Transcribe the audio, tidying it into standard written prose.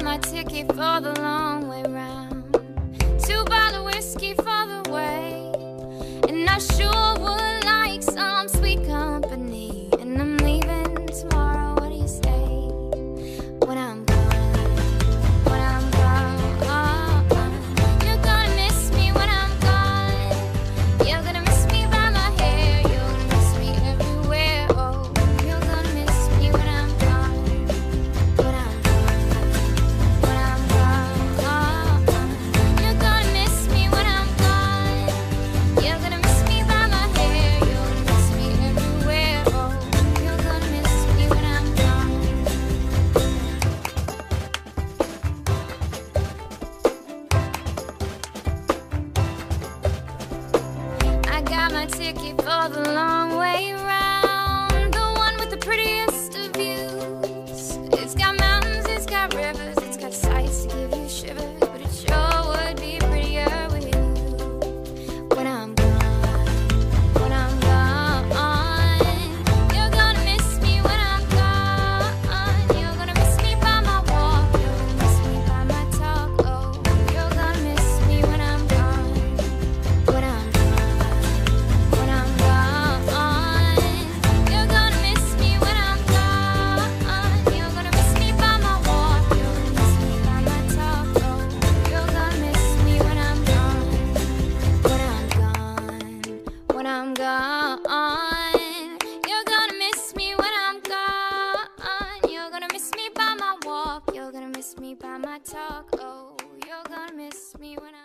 my ticket for the long way round. 2 bottles of whiskey for the way, and I sure would like some sweet company. And I'm leaving tomorrow, what do you say? When I'm gone, when I'm gone, you're gonna miss me when I'm gone. You're gonna miss me by my hair, you're gonna miss me everywhere. Oh, you're gonna miss me when I'm gone, when I'm gone, when I'm gone. You're gonna miss me when I'm gone. You're gonna miss me by my hair, you're gonna miss me everywhere. Oh, you're gonna miss me when I'm gone. I got my ticket for the long way round, the one with the prettiest of views. It's got mountains, it's got rivers, it's got sights to give you shivers, but it sure would be prettier with you. When I'm gone, when I'm gone, you're gonna miss me when I'm gone. You're gonna miss me by my walk, you're gonna miss me by my talk. Oh, you're gonna miss me when I'm gone, when I'm gone, when I'm gone. You're gonna miss me when I'm gone. You're gonna miss me by my walk, you're gonna miss me by my talk. Oh, you're gonna miss me when I'm gone, when I'm gone, when I'm gone. You're gonna miss me when I'm gone. You're gonna miss me by my walk, you're gonna miss me by my talk. Oh, you're gonna miss me when I'm